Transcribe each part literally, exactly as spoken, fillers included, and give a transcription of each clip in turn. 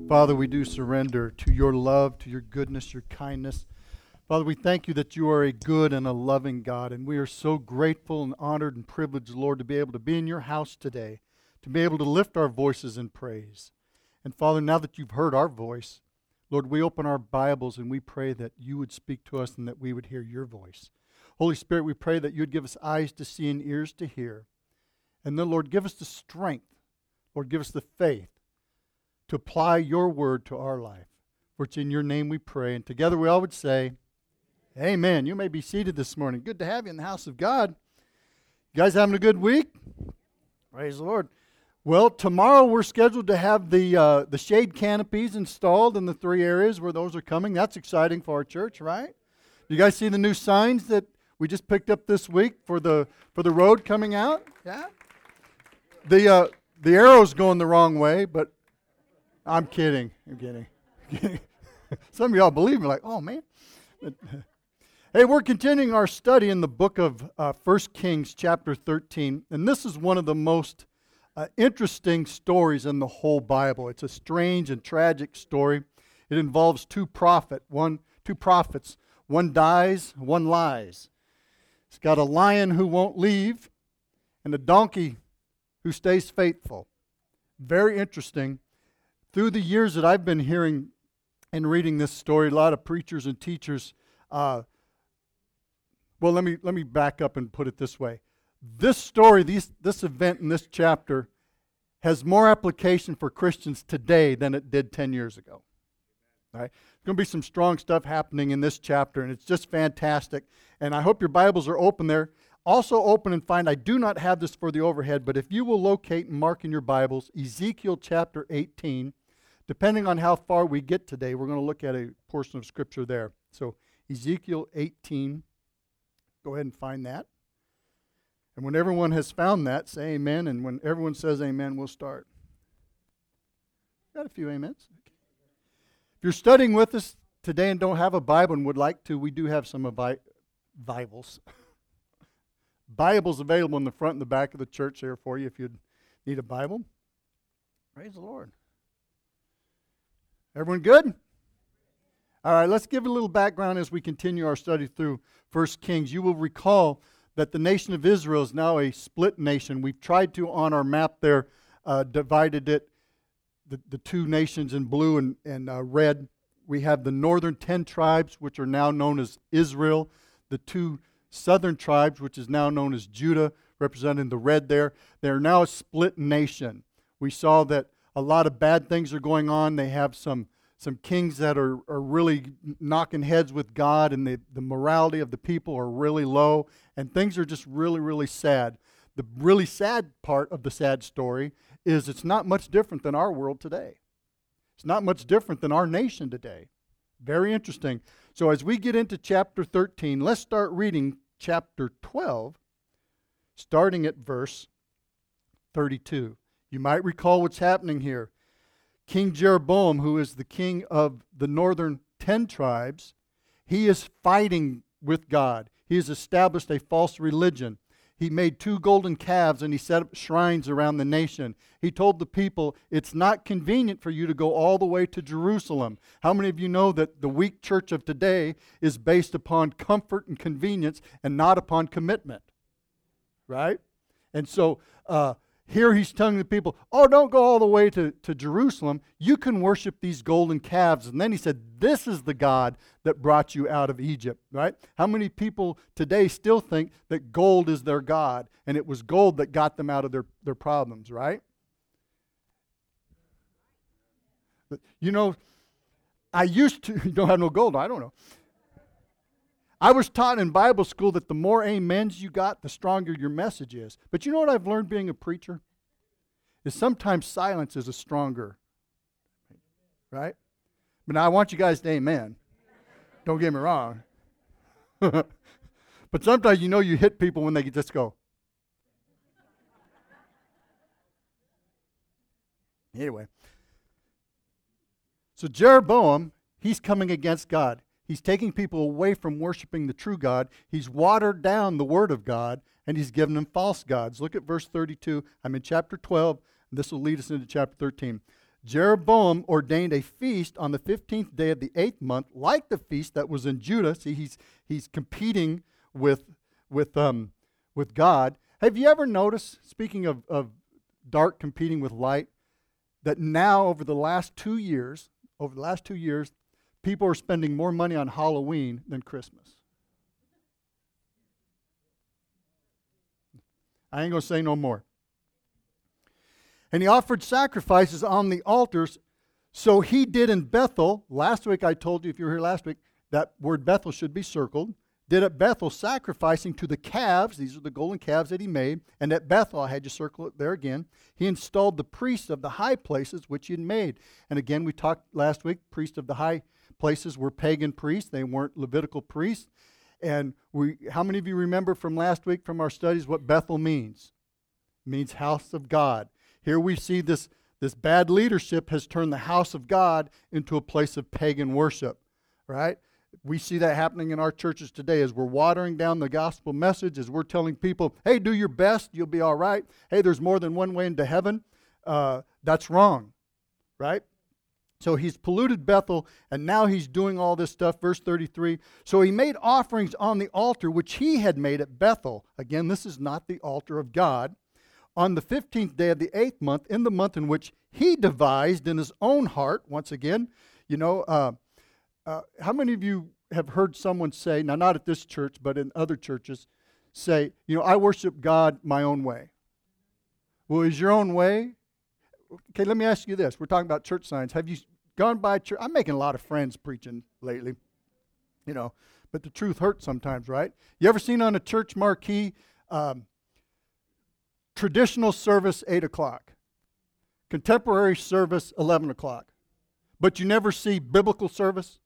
Father, we do surrender to your love, to your goodness, your kindness. Father, we thank you that you are a good and a loving God, and we are so grateful and honored and privileged, Lord, to be able to be in your house today, to be able to lift our voices in praise. And Father, now that you've heard our voice, Lord, we open our Bibles and we pray that you would speak to us and that we would hear your voice. Holy Spirit, we pray that you would give us eyes to see and ears to hear. And then, Lord, give us the strength, Lord, give us the faith to apply your word to our life. For it's in your name we pray. And together we all would say, amen. You may be seated this morning. Good to have you in the house of God. You guys having a good week? Praise the Lord. Well, tomorrow we're scheduled to have the uh, the shade canopies installed in the three areas where those are coming. That's exciting for our church, right? You guys see the new signs that we just picked up this week for the for the road coming out? Yeah. The uh, the arrow's going the wrong way, but I'm kidding. I'm kidding. I'm kidding. Some of y'all believe me, like, oh man. But, hey, we're continuing our study in the book of uh, First Kings, chapter thirteen, and this is one of the most uh, interesting stories in the whole Bible. It's a strange and tragic story. It involves two prophet, one two prophets. One dies, one lies. It's got a lion who won't leave, and a donkey who stays faithful. Very interesting. Through the years that I've been hearing and reading this story, a lot of preachers and teachers, uh, well, let me let me back up and put it this way. This story, these, this event in this chapter, has more application for Christians today than it did ten years ago. All right? There's going to be some strong stuff happening in this chapter, and it's just fantastic. And I hope your Bibles are open there. Also open and find, I do not have this for the overhead, but if you will locate and mark in your Bibles, Ezekiel chapter eighteen, depending on how far we get today, we're going to look at a portion of Scripture there. So Ezekiel eighteen, go ahead and find that. And when everyone has found that, say amen. And when everyone says amen, we'll start. Got a few amens. Okay. If you're studying with us today and don't have a Bible and would like to, we do have some Bi- Bibles. Bibles available in the front and the back of the church there for you if you need a Bible. Praise the Lord. Everyone good? All right, let's give a little background as we continue our study through First Kings. You will recall that the nation of Israel is now a split nation. We've tried to, on our map there, uh, divided it, the, the two nations in blue and, and uh, red. We have the northern ten tribes, which are now known as Israel. The two southern tribes, which is now known as Judah, representing the red there. They are now a split nation. We saw that a lot of bad things are going on. They have some some kings that are, are really knocking heads with God, and the, the morality of the people are really low, and things are just really, really sad. The really sad part of the sad story is it's not much different than our world today. It's not much different than our nation today. Very interesting. So as we get into chapter thirteen, let's start reading chapter twelve, starting at verse thirty-two. You might recall what's happening here. King Jeroboam, who is the king of the northern ten tribes, he is fighting with God. He has established a false religion. He made two golden calves and he set up shrines around the nation. He told the people, it's not convenient for you to go all the way to Jerusalem. How many of you know that the weak church of today is based upon comfort and convenience and not upon commitment? Right? And so, uh, here he's telling the people, oh, don't go all the way to, to Jerusalem. You can worship these golden calves. And then he said, this is the God that brought you out of Egypt, right? How many people today still think that gold is their God, and it was gold that got them out of their, their problems, right? But, you know, I used to, you don't have no gold, I don't know. I was taught in Bible school that the more amens you got, the stronger your message is. But you know what I've learned being a preacher? Is sometimes silence is a stronger, right? But now I want you guys to amen. Don't get me wrong. But sometimes you know you hit people when they just go. Anyway. So Jeroboam, he's coming against God. He's taking people away from worshiping the true God. He's watered down the Word of God, and he's given them false gods. Look at verse thirty-two. I'm in chapter twelve, and this will lead us into chapter thirteen. Jeroboam ordained a feast on the fifteenth day of the eighth month, like the feast that was in Judah. See, he's he's competing with with um with God. Have you ever noticed, speaking of, of dark competing with light, that now over the last two years, over the last two years, people are spending more money on Halloween than Christmas? I ain't going to say no more. And he offered sacrifices on the altars. So he did in Bethel. Last week I told you, if you were here last week, that word Bethel should be circled. Did at Bethel sacrificing to the calves. These are the golden calves that he made. And at Bethel, I had you circle it there again, he installed the priests of the high places which he had made. And again, we talked last week, priests of the high places were pagan priests. They weren't Levitical priests. And we, how many of you remember from last week from our studies what Bethel means? It means house of God. Here we see this, this bad leadership has turned the house of God into a place of pagan worship, right? We see that happening in our churches today as we're watering down the gospel message, as we're telling people, hey, do your best, you'll be all right. Hey, there's more than one way into heaven. Uh, that's wrong, right? So he's polluted Bethel, and now he's doing all this stuff. Verse thirty-three, so he made offerings on the altar which he had made at Bethel. Again, this is not the altar of God. On the fifteenth day of the eighth month, in the month in which he devised in his own heart, once again, you know, uh, uh, how many of you have heard someone say, now not at this church, but in other churches, say, you know, I worship God my own way. Well, is your own way? Okay, let me ask you this. We're talking about church signs. Have you gone by church? I'm making a lot of friends preaching lately, you know, but the truth hurts sometimes, right? You ever seen on a church marquee, um, traditional service, eight o'clock. Contemporary service, eleven o'clock. But you never see biblical service?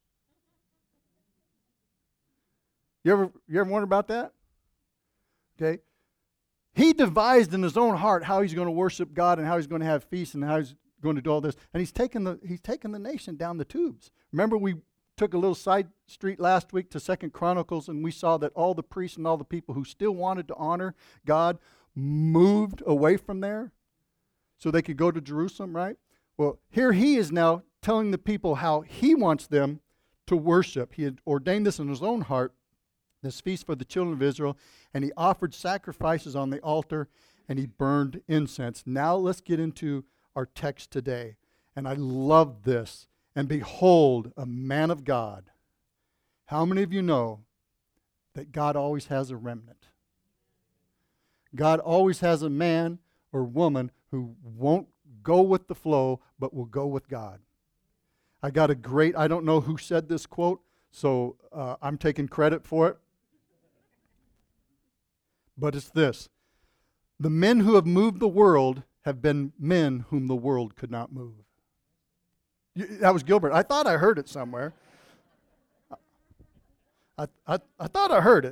You ever, you ever wonder about that? Okay. He devised in his own heart how he's going to worship God and how he's going to have feasts and how he's going to do all this. And he's taken the, he's taken the nation down the tubes. Remember we took a little side street last week to Second Chronicles, and we saw that all the priests and all the people who still wanted to honor God moved away from there so they could go to Jerusalem, right? Well, here he is now telling the people how he wants them to worship. He had ordained this in his own heart, this feast for the children of Israel, and he offered sacrifices on the altar, and he burned incense. Now let's get into our text today. And I love this. And behold, a man of God. How many of you know that God always has a remnant? God always has a man or woman who won't go with the flow, but will go with God. I got a great, I don't know who said this quote, so uh, I'm taking credit for it. But it's this. The men who have moved the world have been men whom the world could not move. You, that was Gilbert. I thought I heard it somewhere. I, I, I thought I heard it.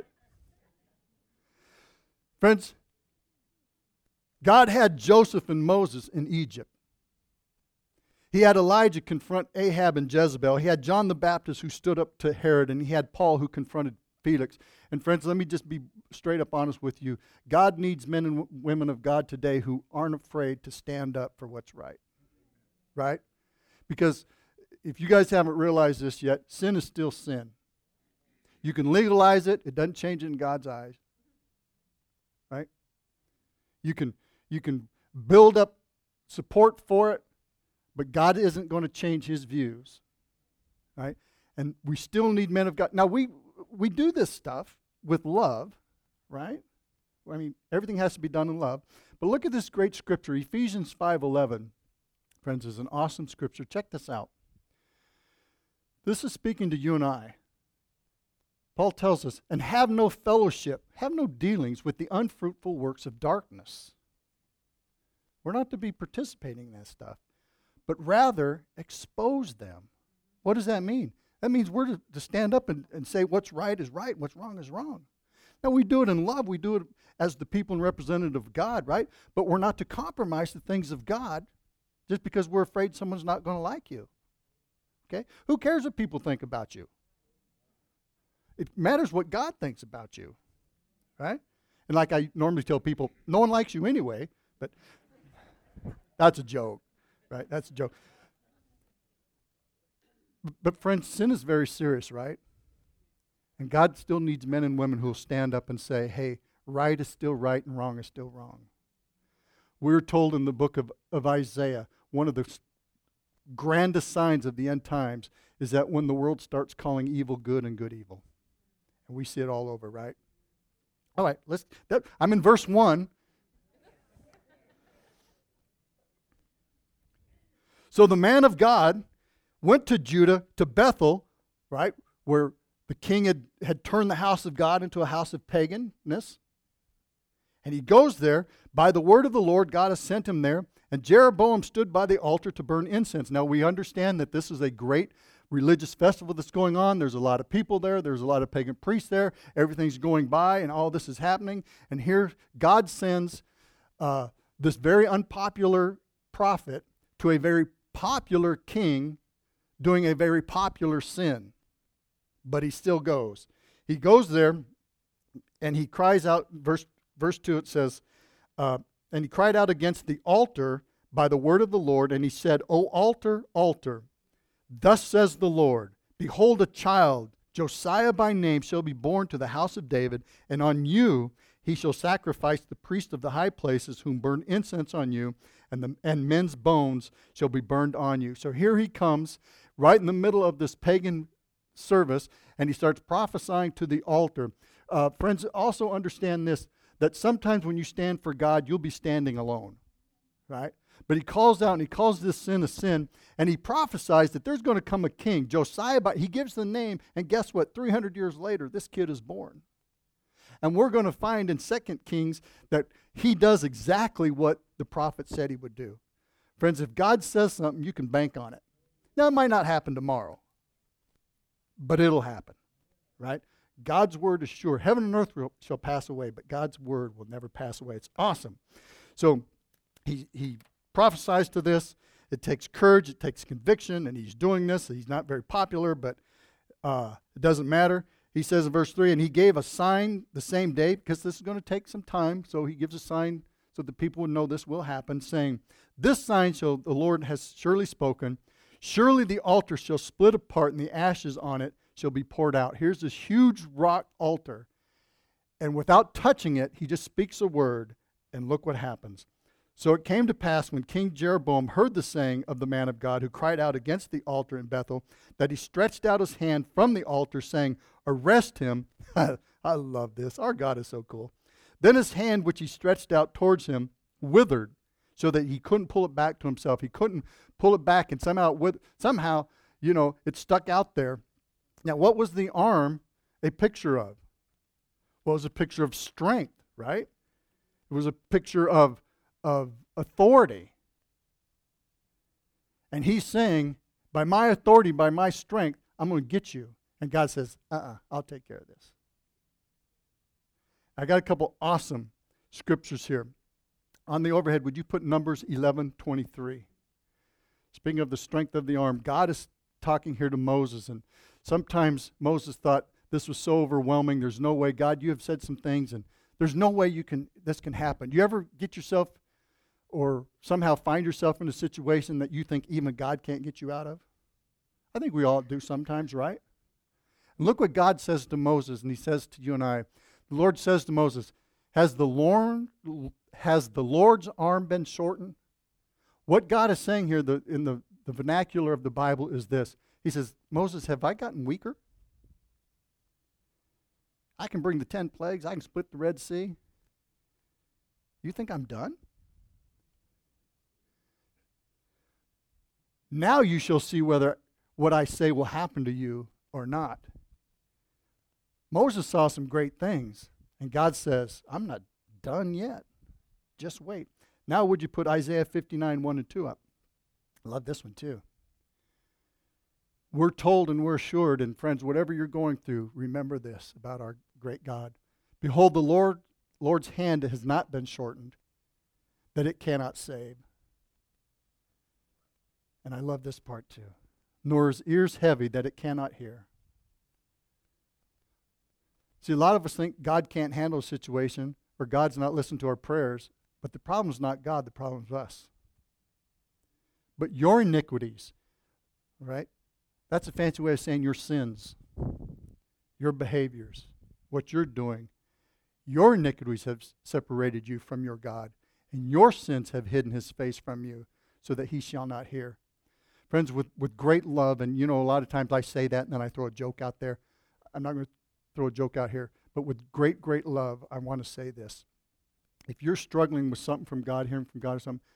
Friends, God had Joseph and Moses in Egypt. He had Elijah confront Ahab and Jezebel. He had John the Baptist who stood up to Herod, and he had Paul who confronted Felix. And friends, let me just be straight up honest with you. God needs men and w- women of God today who aren't afraid to stand up for what's right. Right? Because if you guys haven't realized this yet, sin is still sin. You can legalize it. It doesn't change it in God's eyes. Right? You can, you can build up support for it, but God isn't going to change his views. Right? And we still need men of God. Now, we we do this stuff with love, right? I mean, everything has to be done in love. But look at this great scripture, Ephesians five eleven. Friends, is an awesome scripture. Check this out. This is speaking to you and I. Paul tells us, and have no fellowship, have no dealings with the unfruitful works of darkness. We're not to be participating in that stuff, but rather expose them. What does that mean? That means we're to, to stand up and, and say what's right is right, what's wrong is wrong. Now, we do it in love. We do it as the people and representative of God, right? But we're not to compromise the things of God just because we're afraid someone's not going to like you. Okay? Who cares what people think about you? It matters what God thinks about you, right? And like I normally tell people, no one likes you anyway, but that's a joke, right? That's a joke. But friends, sin is very serious, right? And God still needs men and women who will stand up and say, hey, right is still right and wrong is still wrong. We're told in the book of, of Isaiah, one of the grandest signs of the end times is that when the world starts calling evil good and good evil. And we see it all over, right? All right, let's. That, I'm in verse one. So the man of God went to Judah, to Bethel, right, where the king had, had turned the house of God into a house of paganness. And he goes there. By the word of the Lord, God has sent him there. And Jeroboam stood by the altar to burn incense. Now, we understand that this is a great religious festival that's going on. There's a lot of people there. There's a lot of pagan priests there. Everything's going by, and all this is happening. And here, God sends uh, this very unpopular prophet to a very popular king doing a very popular sin. But he still goes. He goes there, and he cries out, verse, verse two, it says, uh, and he cried out against the altar by the word of the Lord, and he said, O altar, altar, thus says the Lord, behold, a child, Josiah by name, shall be born to the house of David, and on you he shall sacrifice the priest of the high places, whom burn incense on you, and, the, and men's bones shall be burned on you. So here he comes, right in the middle of this pagan service, and he starts prophesying to the altar. Uh, friends, also understand this, that sometimes when you stand for God, you'll be standing alone, right? But he calls out and he calls this sin a sin, and he prophesies that there's going to come a king. Josiah, he gives the name, and guess what? three hundred years later, this kid is born. And we're going to find in Second Kings that he does exactly what the prophet said he would do. Friends, if God says something, you can bank on it. Now, it might not happen tomorrow, but it'll happen, right? God's word is sure. Heaven and earth will, shall pass away, but God's word will never pass away. It's awesome. So he he prophesies to this. It takes courage. It takes conviction, and he's doing this. He's not very popular, but uh, it doesn't matter. He says in verse three, and he gave a sign the same day, because this is going to take some time, so he gives a sign so the people would know this will happen, saying, this sign shall the Lord has surely spoken. Surely the altar shall split apart, and the ashes on it shall be poured out. Here's this huge rock altar, and without touching it, he just speaks a word, and look what happens. So it came to pass when King Jeroboam heard the saying of the man of God who cried out against the altar in Bethel, that he stretched out his hand from the altar, saying, arrest him. I love this. Our God is so cool. Then his hand, which he stretched out towards him, withered, so that he couldn't pull it back to himself. He couldn't pull it back, and somehow, with, somehow, you know, it stuck out there. Now, what was the arm a picture of? Well, it was a picture of strength, right? It was a picture of, of authority. And he's saying, by my authority, by my strength, I'm going to get you. And God says, uh-uh, I'll take care of this. I got a couple awesome scriptures here. On the overhead, would you put Numbers eleven twenty-three? Speaking of the strength of the arm, God is talking here to Moses, and sometimes Moses thought this was so overwhelming. There's no way, God, you have said some things, and there's no way you can. This can happen. Do you ever get yourself, or somehow find yourself in a situation that you think even God can't get you out of? I think we all do sometimes, right? And look what God says to Moses, and He says to you and I. The Lord says to Moses, "Has the Lord has the Lord's arm been shortened?" What God is saying here, the, in the, the vernacular of the Bible, is this. He says, Moses, have I gotten weaker? I can bring the ten plagues. I can split the Red Sea. You think I'm done? Now you shall see whether what I say will happen to you or not. Moses saw some great things, and God says, I'm not done yet. Just wait. Now would you put Isaiah fifty-nine, one and two up? I love this one too. We're told and we're assured, and friends, whatever you're going through, remember this about our great God. Behold, the Lord, Lord's hand has not been shortened, that it cannot save. And I love this part too. Nor his ears heavy, that it cannot hear. See, a lot of us think God can't handle a situation, or God's not listening to our prayers. But the problem is not God, the problem is us. But your iniquities, right, That's a fancy way of saying your sins, your behaviors, what you're doing. Your iniquities have separated you from your God, and your sins have hidden his face from you so that he shall not hear. Friends, with, with great love, and you know, a lot of times I say that and then I throw a joke out there. I'm not going to throw a joke out here, but with great, great love, I want to say this. If you're struggling with something from God, hearing from God or something,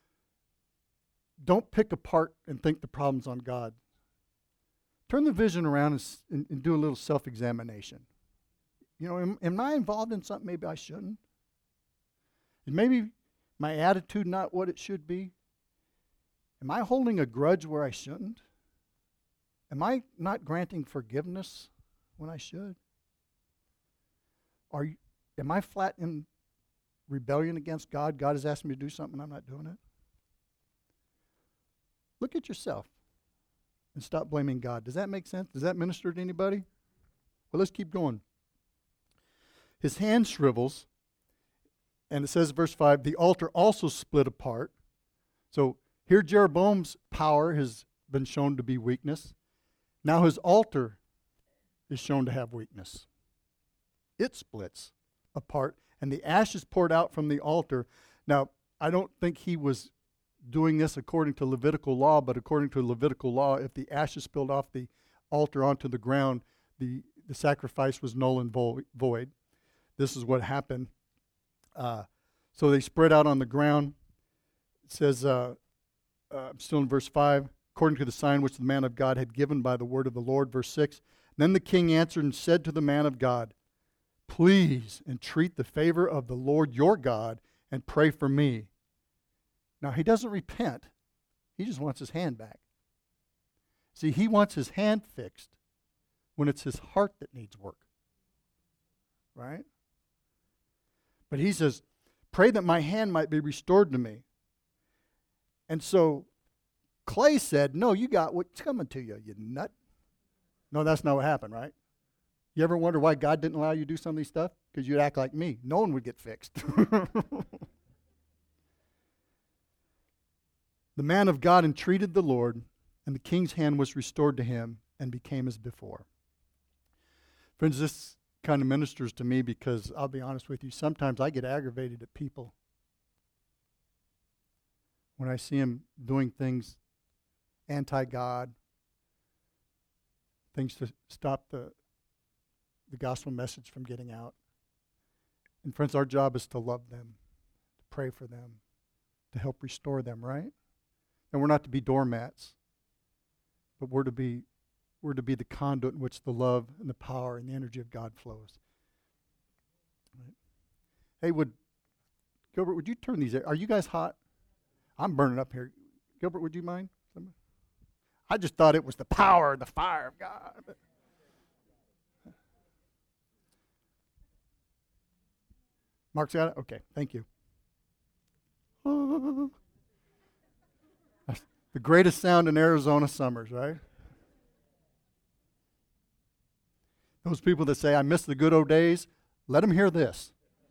don't pick apart and think the problem's on God. Turn the vision around and, and, and do a little self-examination. You know, am, am I involved in something maybe I shouldn't? Is maybe my attitude not what it should be? Am I holding a grudge where I shouldn't? Am I not granting forgiveness when I should? Are you, am I flat in rebellion against God? God has asked me to do something, I'm not doing it. Look at yourself and stop blaming God. Does that make sense? Does that minister to anybody? Well, let's keep going. His hand shrivels, and it says, verse five, the altar also split apart. So here Jeroboam's power has been shown to be weakness. Now his altar is shown to have weakness. It splits apart, and the ashes poured out from the altar. Now, I don't think he was doing this according to Levitical law, but according to Levitical law, if the ashes spilled off the altar onto the ground, the, the sacrifice was null and void. This is what happened. Uh, so they spread out on the ground. It says, uh, uh, still in verse five, according to the sign which the man of God had given by the word of the Lord. Verse six, then the king answered and said to the man of God, please entreat the favor of the Lord your God and pray for me. Now, he doesn't repent. He just wants his hand back. See, he wants his hand fixed when it's his heart that needs work. Right? But he says, pray that my hand might be restored to me. And so Clay said, no, you got what's coming to you, you nut. No, that's not what happened, right? You ever wonder why God didn't allow you to do some of these stuff? Because you'd act like me. No one would get fixed. The man of God entreated the Lord, and the king's hand was restored to him and became as before. Friends, this kind of ministers to me because I'll be honest with you, sometimes I get aggravated at people when I see them doing things anti-God, things to stop the, the gospel message from getting out. And friends, our job is to love them, to pray for them, to help restore them, right? And we're not to be doormats, but we're to be we're to be the conduit in which the love and the power and the energy of God flows. Right. Hey, would Gilbert, would you turn these? Are you guys hot? I'm burning up here. Gilbert, would you mind? I just thought it was the power, the fire of God. Mark's got it? Okay, thank you. Oh. The greatest sound in Arizona summers, right? Those people that say, I miss the good old days, let them hear this.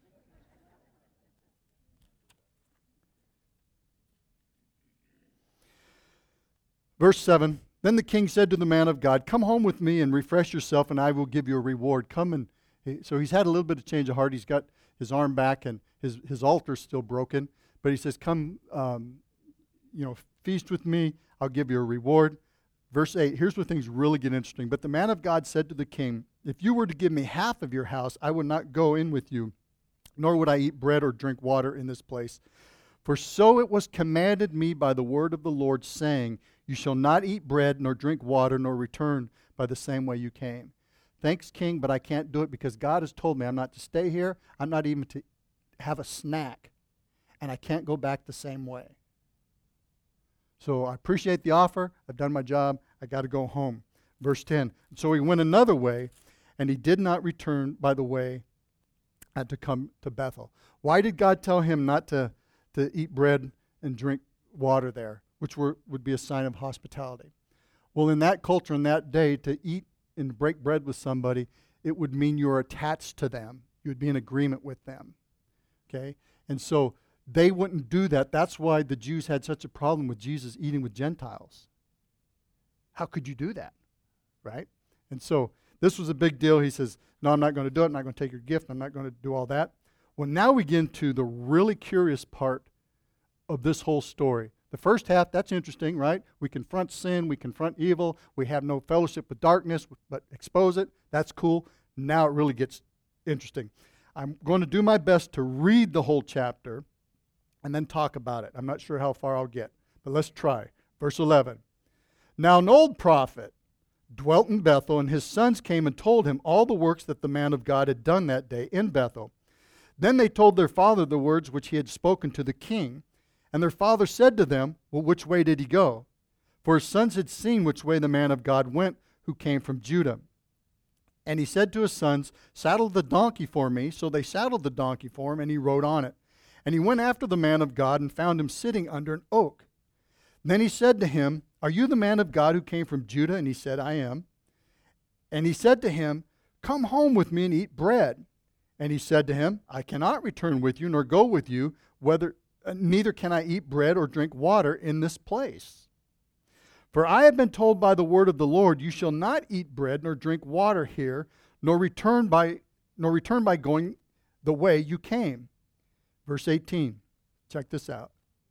Verse seven, then the king said to the man of God, come home with me and refresh yourself, and I will give you a reward. Come and, he, so he's had a little bit of change of heart. He's got his arm back, and his, his altar's still broken. But he says, come, um, you know, feast with me, I'll give you a reward. Verse eight, here's where things really get interesting. But the man of God said to the king, if you were to give me half of your house, I would not go in with you, nor would I eat bread or drink water in this place. For so it was commanded me by the word of the Lord, saying, you shall not eat bread, nor drink water, nor return by the same way you came. Thanks, king, but I can't do it because God has told me I'm not to stay here. I'm not even to have a snack, and I can't go back the same way. So I appreciate the offer. I've done my job. I got to go home. Verse ten. So he went another way, and he did not return by the way had to come to Bethel. Why did God tell him not to, to eat bread and drink water there, which were, would be a sign of hospitality? Well, in that culture, in that day, to eat and break bread with somebody, it would mean you're attached to them. You would be in agreement with them. Okay? And so they wouldn't do that. That's why the Jews had such a problem with Jesus eating with Gentiles. how could you do that, right? And so this was a big deal. He says, no, I'm not going to do it. I'm not going to take your gift. I'm not going to do all that. Well, now we get into the really curious part of this whole story. The first half, that's interesting, right? We confront sin, we confront evil, we have no fellowship with darkness, but expose it. That's cool. Now it really gets interesting. I'm going to do my best to read the whole chapter and then talk about it. I'm not sure how far I'll get, but let's try. Verse eleven. Now an old prophet dwelt in Bethel, and his sons came and told him all the works that the man of God had done that day in Bethel. Then they told their father the words which he had spoken to the king. And their father said to them, well, which way did he go? For his sons had seen which way the man of God went, who came from Judah. And he said to his sons, saddle the donkey for me. So they saddled the donkey for him, and he rode on it. And he went after the man of God and found him sitting under an oak. Then he said to him, are you the man of God who came from Judah? And he said, I am. And he said to him, come home with me and eat bread. And he said to him, I cannot return with you, nor go with you, whether neither can I eat bread or drink water in this place. For I have been told by the word of the Lord, you shall not eat bread nor drink water here, nor return by nor return by going the way you came. Verse eighteen. Check this out.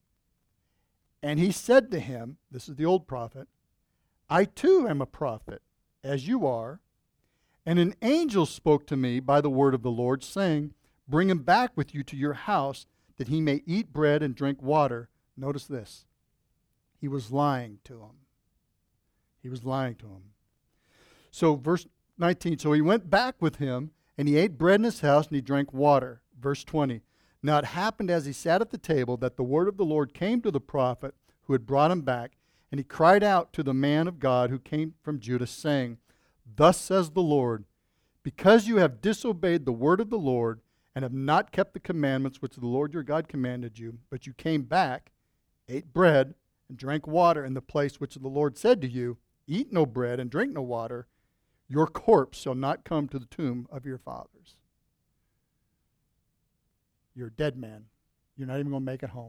And he said to him, this is the old prophet, I too am a prophet, as you are. And an angel spoke to me by the word of the Lord, saying, bring him back with you to your house, that he may eat bread and drink water. Notice this. He was lying to him. He was lying to him. So verse nineteen, so he went back with him, and he ate bread in his house, and he drank water. Verse twenty, now it happened as he sat at the table that the word of the Lord came to the prophet who had brought him back, and he cried out to the man of God who came from Judah, saying, thus says the Lord, because you have disobeyed the word of the Lord, and have not kept the commandments which the Lord your God commanded you, but you came back, ate bread, and drank water in the place which the Lord said to you, eat no bread and drink no water, your corpse shall not come to the tomb of your fathers. You're a dead man. You're not even going to make it home.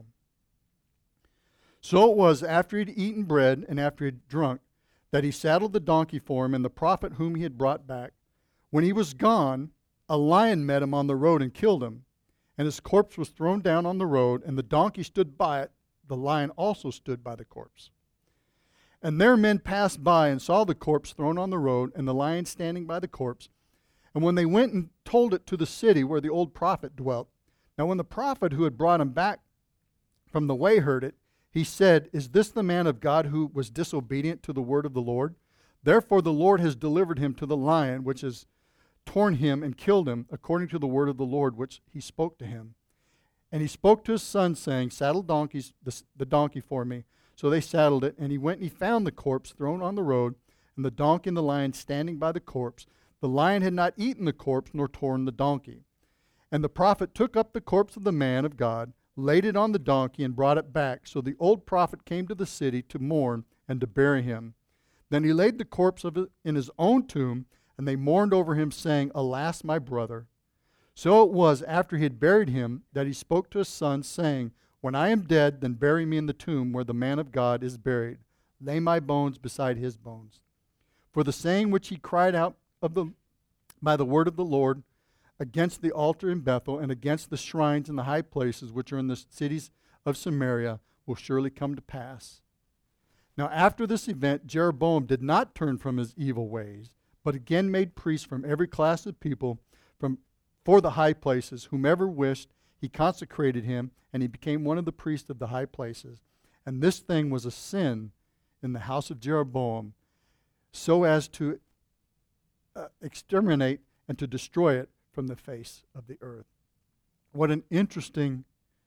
So it was after he'd eaten bread and after he'd drunk that he saddled the donkey for him and the prophet whom he had brought back. When he was gone, a lion met him on the road and killed him, and his corpse was thrown down on the road, and the donkey stood by it. The lion also stood by the corpse. And their men passed by and saw the corpse thrown on the road, and the lion standing by the corpse. And when they went and told it to the city where the old prophet dwelt, now when the prophet who had brought him back from the way heard it, he said, is this the man of God who was disobedient to the word of the Lord? Therefore the Lord has delivered him to the lion, which is torn him and killed him, according to the word of the Lord, which he spoke to him. And he spoke to his son, saying, saddle donkeys, the, the donkey for me. So they saddled it, and he went and he found the corpse thrown on the road, and the donkey and the lion standing by the corpse. The lion had not eaten the corpse, nor torn the donkey. And the prophet took up the corpse of the man of God, laid it on the donkey, and brought it back. So the old prophet came to the city to mourn and to bury him. Then he laid the corpse of it in his own tomb, and they mourned over him, saying, alas, my brother. So it was after he had buried him that he spoke to his son, saying, when I am dead, then bury me in the tomb where the man of God is buried. Lay my bones beside his bones. For the saying which he cried out of the by the word of the Lord against the altar in Bethel and against the shrines in the high places which are in the cities of Samaria will surely come to pass. Now after this event, Jeroboam did not turn from his evil ways, but again made priests from every class of people from for the high places. Whomever wished, he consecrated him, and he became one of the priests of the high places. And this thing was a sin in the house of Jeroboam, so as to uh, exterminate and to destroy it from the face of the earth. What an interesting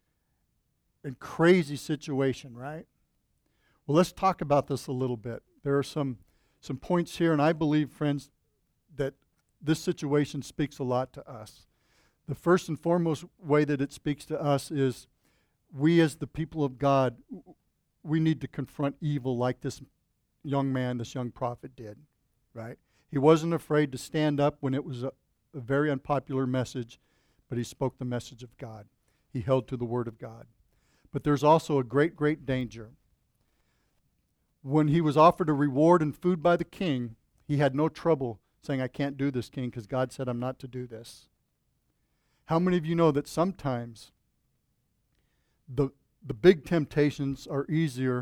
and crazy situation, right? Well, let's talk about this a little bit. There are some some points here, and I believe, friends, that this situation speaks a lot to us. The first and foremost way that it speaks to us is we as the people of God, we need to confront evil like this young man, this young prophet did, right? He wasn't afraid to stand up when it was a, a very unpopular message, but he spoke the message of God. He held to the word of God. But there's also a great, great danger. when he was offered a reward and food by the king, he had no trouble saying, I can't do this, king, because God said I'm not to do this. How many of you know that sometimes the, the big temptations are easier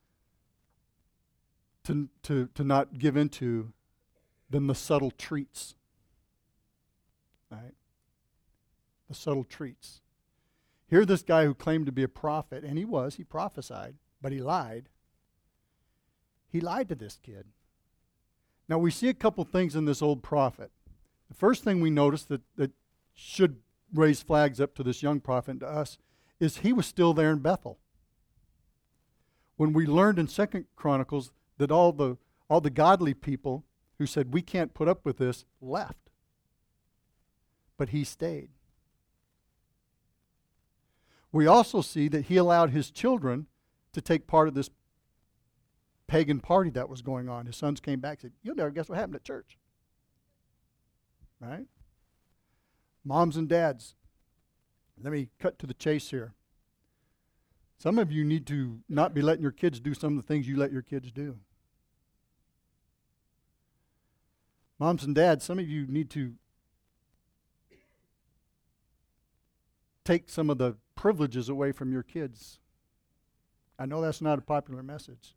to, to, to not give into than the subtle treats? Right? The subtle treats. Here, this guy who claimed to be a prophet, and he was, he prophesied, but he lied. He lied to this kid. Now, we see a couple things in this old prophet. The first thing we notice that, that should raise flags up to this young prophet and to us is he was still there in Bethel. When we learned in Second Chronicles that all the all the godly people who said, we can't put up with this, left. But he stayed. We also see that he allowed his children to take part of this pagan party that was going on. His sons came back and said, you'll never guess what happened at church. Right? Moms and dads, let me cut to the chase here. Some of you need to not be letting your kids do some of the things you let your kids do. Moms and dads, some of you need to take some of the privileges away from your kids. I know that's not a popular message.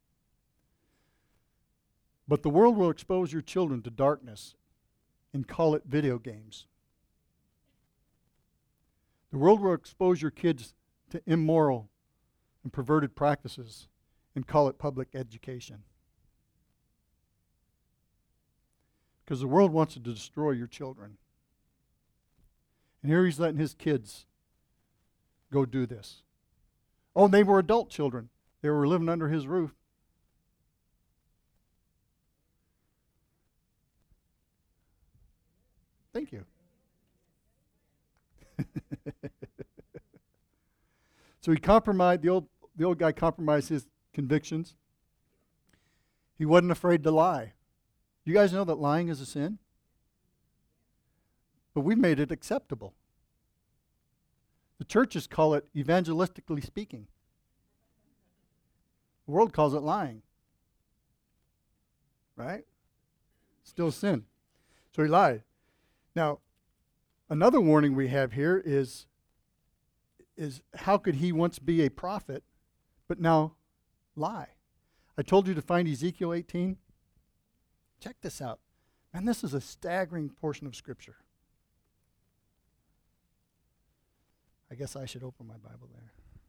But the world will expose your children to darkness and call it video games. The world will expose your kids to immoral and perverted practices and call it public education. Because the world wants to destroy your children. And here he's letting his kids go do this. Oh, they were adult children. They were living under his roof. Thank you. So he compromised, the old, the old guy compromised his convictions. He wasn't afraid to lie. You guys know that lying is a sin? But we've made it acceptable. The churches call it evangelistically speaking. The world calls it lying. Right? Still sin. So he lied. Now, another warning we have here is, is how could he once be a prophet, but now lie? I told you to find Ezekiel eighteen. Check this out. Man, this is a staggering portion of Scripture. I guess I should open my Bible there.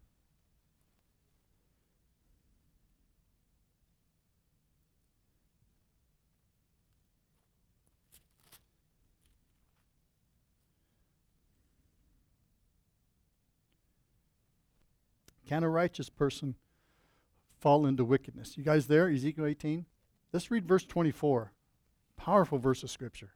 Can a righteous person fall into wickedness? You guys there? Ezekiel eighteen? Let's read verse twenty-four. Powerful verse of Scripture.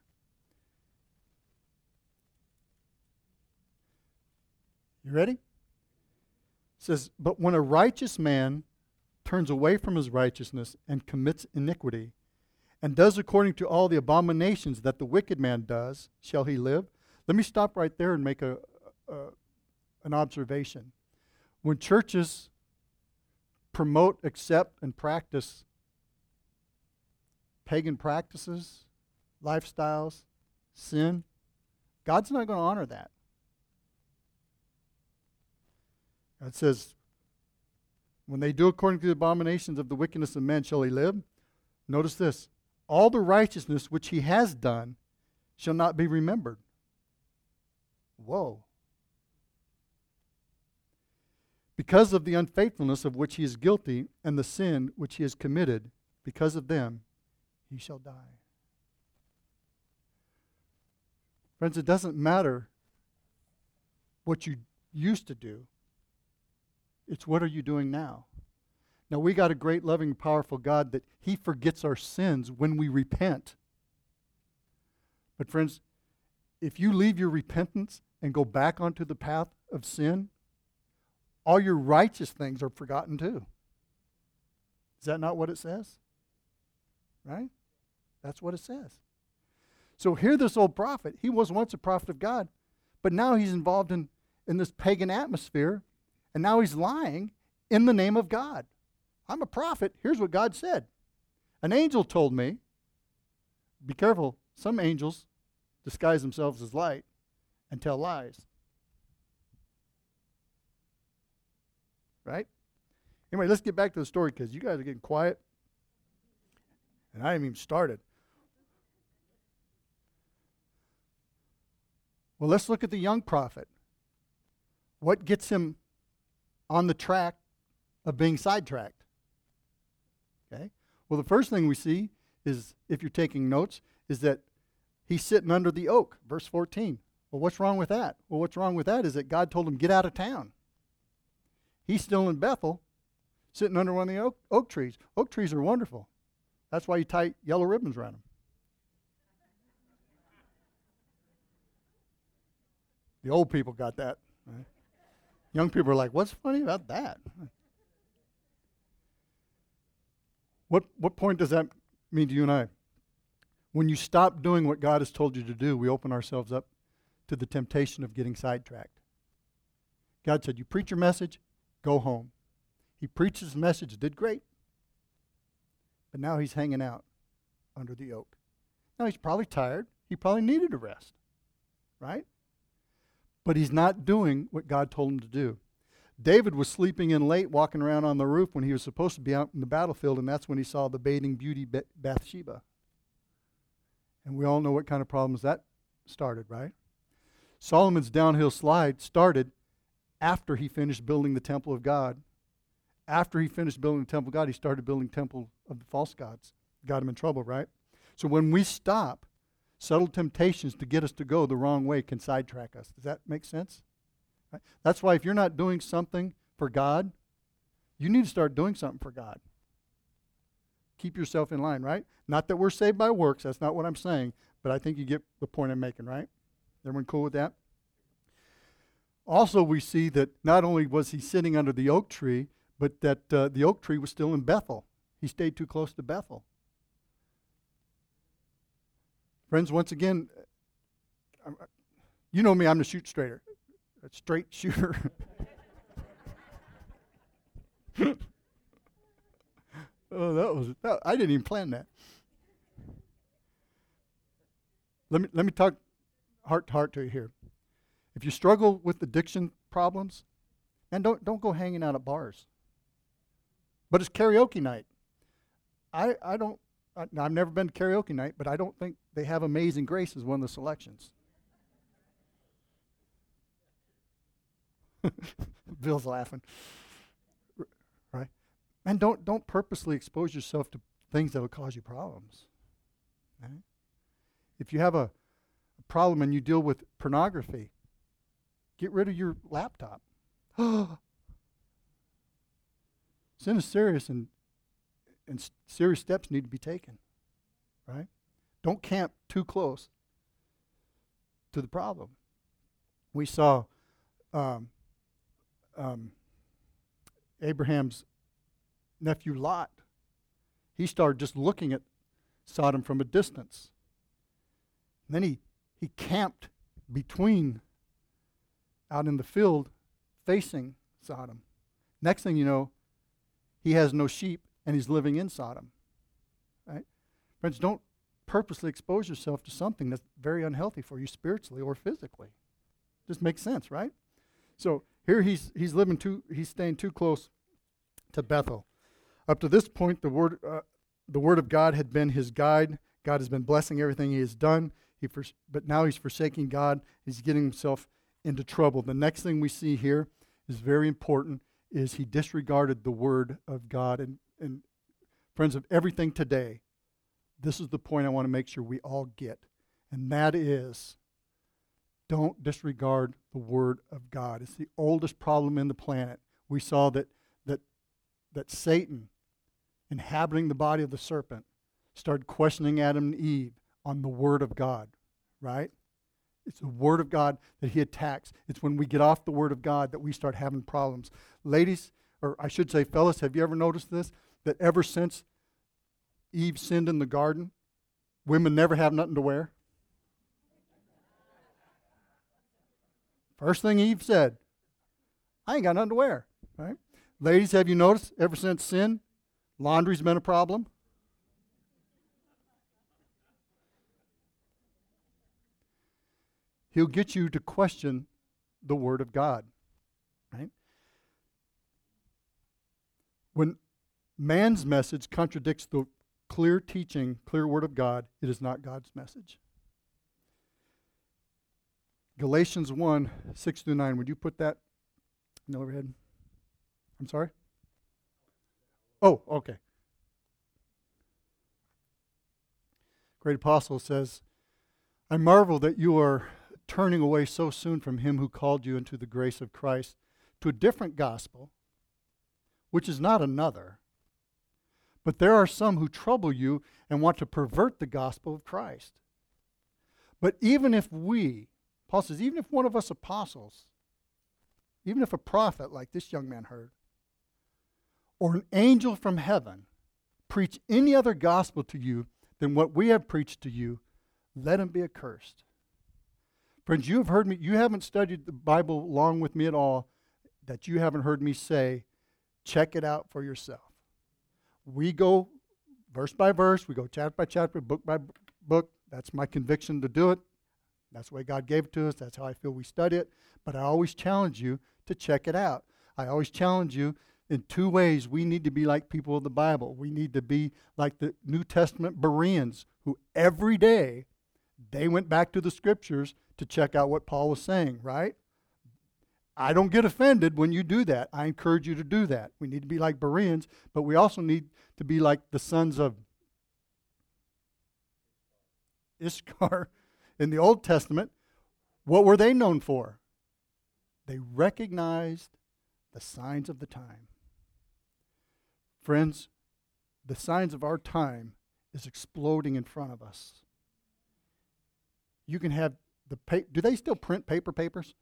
You ready? It says, but when a righteous man turns away from his righteousness and commits iniquity, and does according to all the abominations that the wicked man does, shall he live? Let me stop right there and make a, a an observation. When churches promote, accept, and practice pagan practices, lifestyles, sin, God's not going to honor that. God says, when they do according to the abominations of the wickedness of men, shall he live? Notice this. All the righteousness which he has done shall not be remembered. Whoa. Because of the unfaithfulness of which he is guilty and the sin which he has committed, because of them, he shall die. Friends, it doesn't matter what you used to do. It's what are you doing now? Now, we got a great, loving, powerful God that he forgets our sins when we repent. But friends, if you leave your repentance and go back onto the path of sin, all your righteous things are forgotten too. Is that not what it says? Right? That's what it says. So here this old prophet, he was once a prophet of God, but now he's involved in, in this pagan atmosphere, and now he's lying in the name of God. I'm a prophet. Here's what God said. An angel told me. Be careful. Some angels disguise themselves as light and tell lies. Right? Anyway, let's get back to the story because you guys are getting quiet. And I haven't even started. Well, let's look at the young prophet. What gets him on the track of being sidetracked? Okay. Well, the first thing we see is, if you're taking notes, is that he's sitting under the oak, verse fourteen. Well, what's wrong with that? Well, what's wrong with that is that God told him, get out of town. He's still in Bethel, sitting under one of the oak, oak trees. Oak trees are wonderful. That's why you tie yellow ribbons around them. The old people got that. Right? Young people are like, what's funny about that? What what point does that mean to you and I? When you stop doing what God has told you to do, we open ourselves up to the temptation of getting sidetracked. God said, you preach your message, go home. He preached his message, did great. But now he's hanging out under the oak. Now he's probably tired. He probably needed a rest. Right? But he's not doing what God told him to do. David was sleeping in late, walking around on the roof when he was supposed to be out in the battlefield, and that's when he saw the bathing beauty Bathsheba. And we all know what kind of problems that started, right? Solomon's downhill slide started after he finished building the temple of God. After he finished building the temple of God, he started building temple of the false gods. Got him in trouble, right? So when we stop, subtle temptations to get us to go the wrong way can sidetrack us. Does that make sense? Right? That's why if you're not doing something for God, you need to start doing something for God. Keep yourself in line, right? Not that we're saved by works. That's not what I'm saying. But I think you get the point I'm making, right? Everyone cool with that? Also, we see that not only was he sitting under the oak tree, but that uh, the oak tree was still in Bethel. He stayed too close to Bethel. Friends, once again, you know me, I'm the shoot straighter. A straight shooter. Oh, that was, that, I didn't even plan that. Let me, let me talk heart to heart to you here. If you struggle with addiction problems, and don't, don't go hanging out at bars. But it's karaoke night. I, I don't, I, I've never been to karaoke night, but I don't think they have Amazing Grace as one of the selections. Bill's laughing. R- right? And don't don't purposely expose yourself to things that will cause you problems. Right? If you have a, a problem and you deal with pornography, get rid of your laptop. Sin is serious, and and s- serious steps need to be taken. Right? Don't camp too close to the problem. We saw um, um, Abraham's nephew Lot. He started just looking at Sodom from a distance. And then he, he camped between, out in the field, facing Sodom. Next thing you know, he has no sheep, and he's living in Sodom. Right? Friends, don't purposely expose yourself to something that's very unhealthy for you spiritually or physically. Just makes sense, right? So here he's he's living too he's staying too close to Bethel. Up to this point, the word uh, the word of God had been his guide. God has been blessing everything he has done. He fors- but now he's forsaking God. He's getting himself into trouble. The next thing we see here is very important. Is he disregarded the word of God. And, and friends, of everything today, this is the point I want to make sure we all get. And that is, don't disregard the word of God. It's the oldest problem in the planet. We saw that that that Satan, inhabiting the body of the serpent, started questioning Adam and Eve on the word of God, right? It's the word of God that he attacks. It's when we get off the word of God that we start having problems. Ladies, or I should say fellas, have you ever noticed this? That ever since Eve sinned in the garden, women never have nothing to wear? First thing Eve said, I ain't got nothing to wear, right? Ladies, have you noticed ever since sin, Laundry's been a problem. He'll get you to question the Word of God. Right? When man's message contradicts the clear teaching, clear Word of God, it is not God's message. Galatians one, six through nine. Would you put that in the overhead? I'm sorry? Oh, okay. Great apostle says, I marvel that you are turning away so soon from him who called you into the grace of Christ to a different gospel, which is not another. But there are some who trouble you and want to pervert the gospel of Christ. But even if we, Paul says, even if one of us apostles, even if a prophet like this young man heard, or an angel from heaven preach any other gospel to you than what we have preached to you, let him be accursed. Friends, you have heard me, you haven't studied the Bible long with me at all, that you haven't heard me say, check it out for yourself. We go verse by verse, we go chapter by chapter, book by book. That's my conviction to do it. That's the way God gave it to us. That's how I feel we study it. But I always challenge you to check it out. I always challenge you in two ways. We need to be like people of the Bible. We need to be like the New Testament Bereans, who every day they went back to the Scriptures to check out what Paul was saying, right? I don't get offended when you do that. I encourage you to do that. We need to be like Bereans, but we also need to be like the sons of Issachar in the Old Testament. What were they known for? They recognized the signs of the time. Friends, the signs of our time is exploding in front of us. You can have the pa- do they still print paper papers?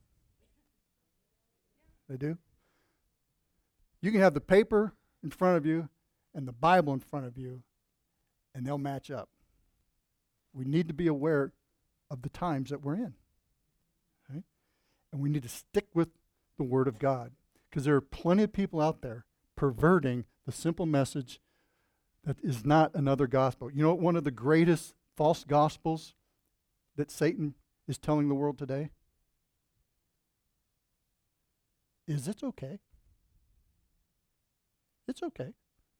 They do? You can have the paper in front of you and the Bible in front of you, and they'll match up. We need to be aware of the times that we're in. Okay? And we need to stick with the Word of God, because there are plenty of people out there perverting the simple message that is not another gospel. You know what one of the greatest false gospels that Satan is telling the world today? Is it's okay. It's okay.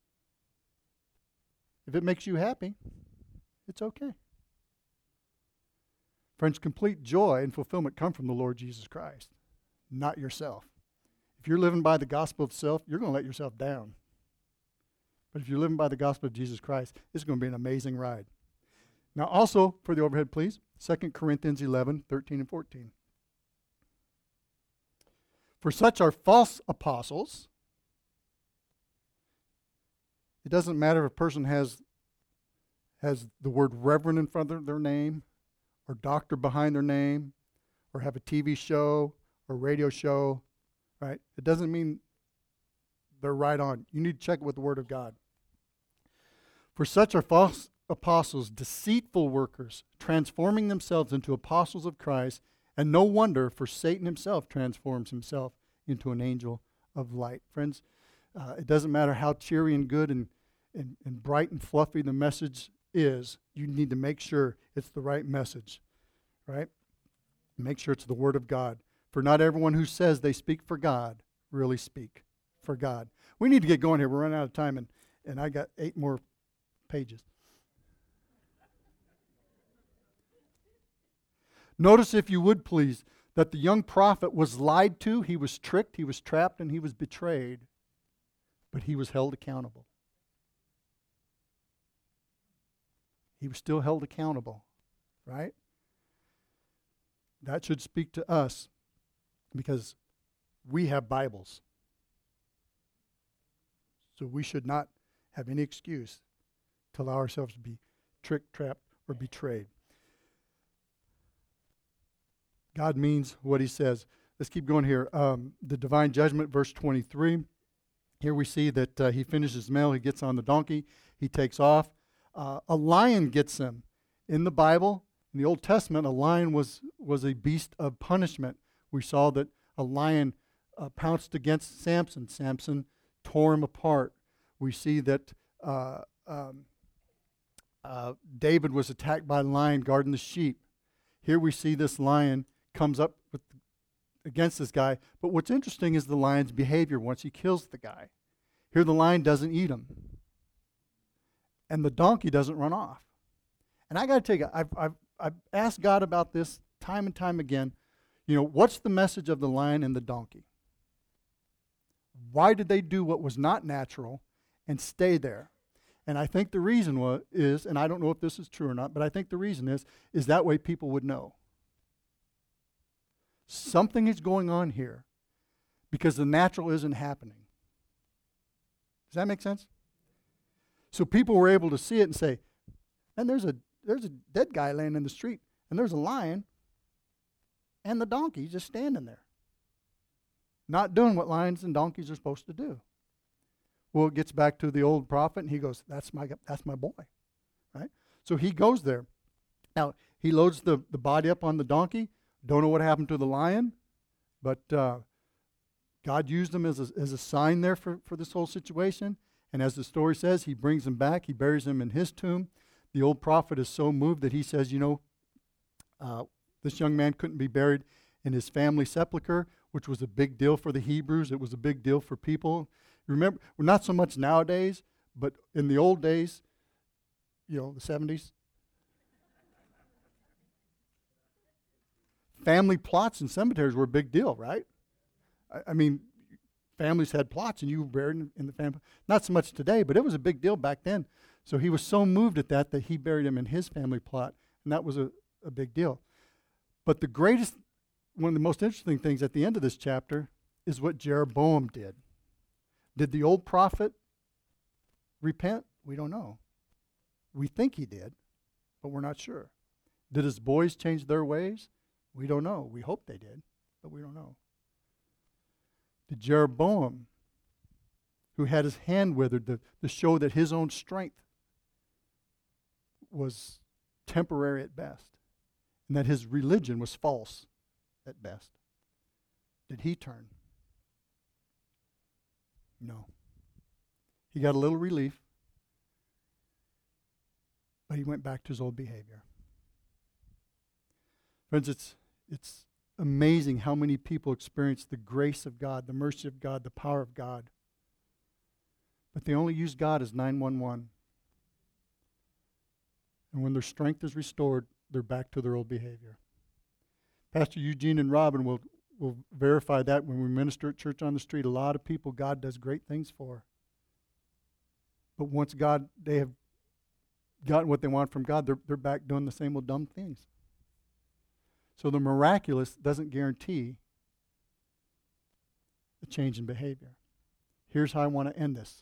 If it makes you happy, it's okay. Friends, complete joy and fulfillment come from the Lord Jesus Christ, not yourself. If you're living by the gospel of self, you're going to let yourself down. But if you're living by the gospel of Jesus Christ, it's going to be an amazing ride. Now also, for the overhead, please, Second Corinthians eleven, thirteen and fourteen. For such are false apostles. It doesn't matter if a person has, has the word reverend in front of their name, or doctor behind their name, or have a T V show or radio show, right? It doesn't mean they're right on. You need to check it with the Word of God. For such are false apostles, deceitful workers, transforming themselves into apostles of Christ, and no wonder, for Satan himself transforms himself into an angel of light. Friends, uh, it doesn't matter how cheery and good and, and, and bright and fluffy the message is, you need to make sure it's the right message, right? Make sure it's the Word of God. For not everyone who says they speak for God really speak for God. We need to get going here. We're running out of time, and, and I got eight more pages. Notice, if you would please, that the young prophet was lied to, he was tricked, he was trapped, and he was betrayed, but he was held accountable. He was still held accountable, right? That should speak to us, because we have Bibles. So we should not have any excuse to allow ourselves to be tricked, trapped, or betrayed. God means what he says. Let's keep going here. Um, the divine judgment, verse twenty-three. Here we see that uh, he finishes his meal, he gets on the donkey, he takes off. Uh, a lion gets him. In the Bible, in the Old Testament, a lion was, was a beast of punishment. We saw that a lion uh, pounced against Samson. Samson tore him apart. We see that uh, um, uh, David was attacked by a lion guarding the sheep. Here we see this lion comes up with, against this guy. But what's interesting is the lion's behavior once he kills the guy. Here the lion doesn't eat him. And the donkey doesn't run off. And I got to tell you, I've, I've, I've asked God about this time and time again. You know, what's the message of the lion and the donkey? Why did they do what was not natural and stay there? And I think the reason was, is, and I don't know if this is true or not, but I think the reason is, is that way people would know. Something is going on here because the natural isn't happening. Does that make sense? So people were able to see it and say, and there's a there's a dead guy laying in the street, and there's a lion, and the donkey just standing there, not doing what lions and donkeys are supposed to do. Well, it gets back to the old prophet, and he goes, that's my that's my boy, right? So he goes there. Now, he loads the, the body up on the donkey. Don't know what happened to the lion, but uh, God used him as a, as a sign there for, for this whole situation. And as the story says, he brings him back. He buries him in his tomb. The old prophet is so moved that he says, you know, uh, this young man couldn't be buried in his family sepulcher, which was a big deal for the Hebrews. It was a big deal for people. Remember, well, not so much nowadays, but in the old days, you know, the seventies, family plots in cemeteries were a big deal, right? I, I mean, families had plots and you were buried in, in the family. Not so much today, but it was a big deal back then. So he was so moved at that that he buried him in his family plot, and that was a, a big deal. But the greatest, one of the most interesting things at the end of this chapter is what Jeroboam did. Did the old prophet repent? We don't know. We think he did, but we're not sure. Did his boys change their ways? We don't know. We hope they did, but we don't know. Did Jeroboam, who had his hand withered to, to show that his own strength was temporary at best, and that his religion was false at best, did he turn? No. He got a little relief, but he went back to his old behavior. Friends, it's it's amazing how many people experience the grace of God, the mercy of God, the power of God, but they only use God as nine one one. And when their strength is restored, they're back to their old behavior. Pastor Eugene and Robin will, will verify that when we minister at Church on the Street. A lot of people God does great things for. But once God, they have gotten what they want from God, they're, they're back doing the same old dumb things. So the miraculous doesn't guarantee a change in behavior. Here's how I want to end this.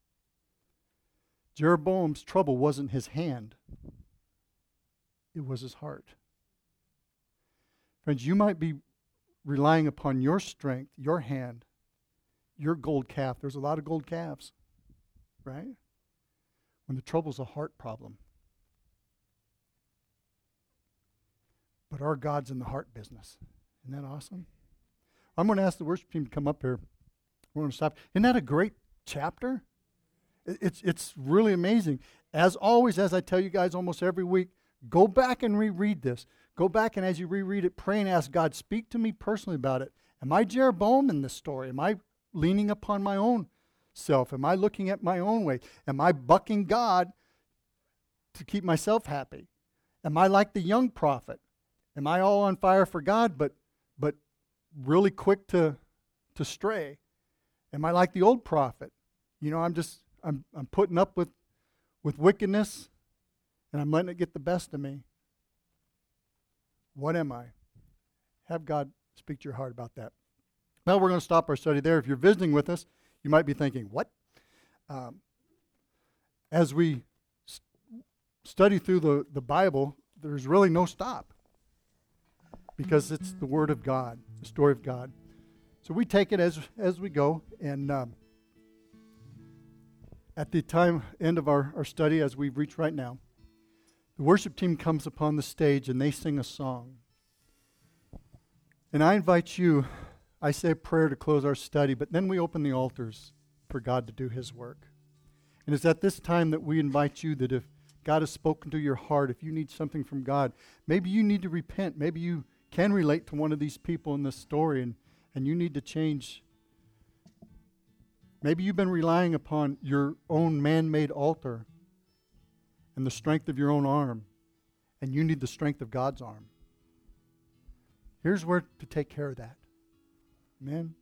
Jeroboam's trouble wasn't his hand. It was his heart. Friends, you might be relying upon your strength, your hand, your gold calf. There's a lot of gold calves, right? When the trouble's a heart problem. But our God's in the heart business. Isn't that awesome? I'm going to ask the worship team to come up here. We're going to stop. Isn't that a great chapter? It's it's really amazing. As always, as I tell you guys almost every week, go back and reread this. Go back and as you reread it, pray and ask God, speak to me personally about it. Am I Jeroboam in this story? Am I leaning upon my own self? Am I looking at my own way? Am I bucking God to keep myself happy? Am I like the young prophet? Am I all on fire for God, but but really quick to to stray? Am I like the old prophet? You know, I'm just I'm I'm putting up with with wickedness, and I'm letting it get the best of me. What am I? Have God speak to your heart about that. Well, we're going to stop our study there. If you're visiting with us, you might be thinking, what? Um, as we st- study through the, the Bible, there's really no stop because it's the Word of God, the story of God. So we take it as as we go, and um, at the time end of our, our study, as we've reached right now, the worship team comes upon the stage and they sing a song. And I invite you, I say a prayer to close our study, but then we open the altars for God to do His work. And it's at this time that we invite you that if God has spoken to your heart, if you need something from God, maybe you need to repent. Maybe you can relate to one of these people in this story and, and you need to change. Maybe you've been relying upon your own man-made altar and the strength of your own arm, and you need the strength of God's arm. Here's where to take care of that. Amen.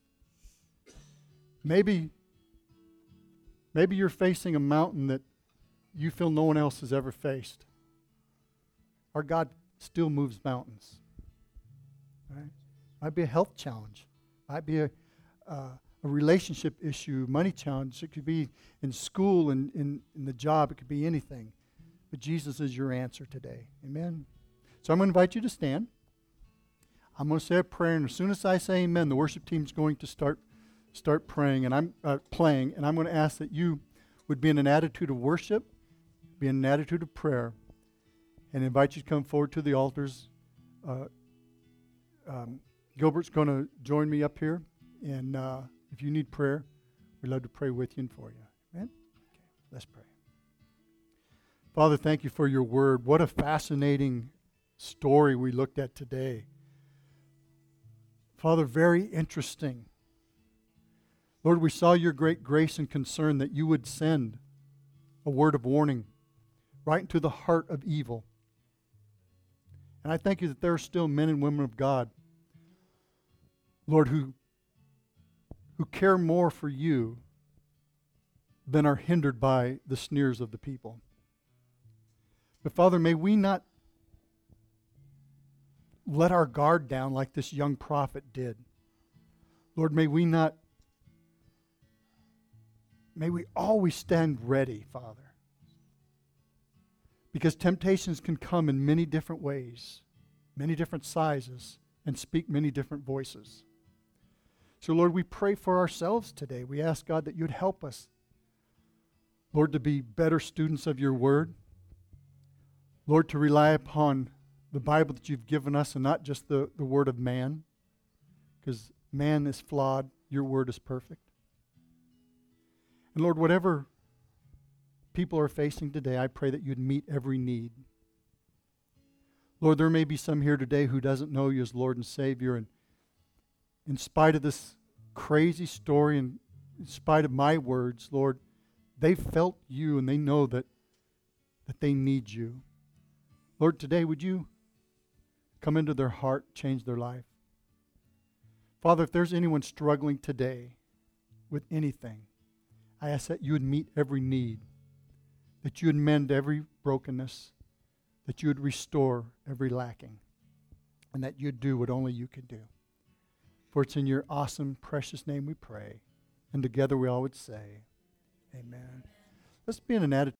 Maybe, maybe you're facing a mountain that you feel no one else has ever faced. Our God still moves mountains. Right? Might be a health challenge. Might be a, uh, a relationship issue, money challenge. It could be in school and in, in the job. It could be anything. But Jesus is your answer today. Amen. So I'm going to invite you to stand. I'm going to say a prayer, and as soon as I say amen, the worship team's going to start start praying, and I'm uh, playing, and I'm going to ask that you would be in an attitude of worship, be in an attitude of prayer, and invite you to come forward to the altars. Uh, um, Gilbert's going to join me up here, and uh, if you need prayer, we'd love to pray with you and for you. Amen? Okay, let's pray. Father, thank you for your word. What a fascinating story we looked at today. Father, very interesting. Lord, we saw your great grace and concern that you would send a word of warning right into the heart of evil. And I thank you that there are still men and women of God, Lord, who, who care more for you than are hindered by the sneers of the people. But Father, may we not let our guard down like this young prophet did. Lord, may we not, may we always stand ready, Father. Because temptations can come in many different ways, many different sizes, and speak many different voices. So Lord, we pray for ourselves today. We ask God that you'd help us, Lord, to be better students of your word. Lord, to rely upon the Bible that you've given us and not just the, the word of man, because man is flawed, your word is perfect. And Lord, whatever people are facing today, I pray that you'd meet every need. Lord, there may be some here today who doesn't know you as Lord and Savior, and in spite of this crazy story and in spite of my words, Lord, they've felt you and they know that, that they need you. Lord, today would you come into their heart, change their life? Father, if there's anyone struggling today with anything, I ask that you would meet every need, that you would mend every brokenness, that you would restore every lacking, and that you'd do what only you can do. For it's in your awesome, precious name we pray, and together we all would say, amen. Let's be in an attitude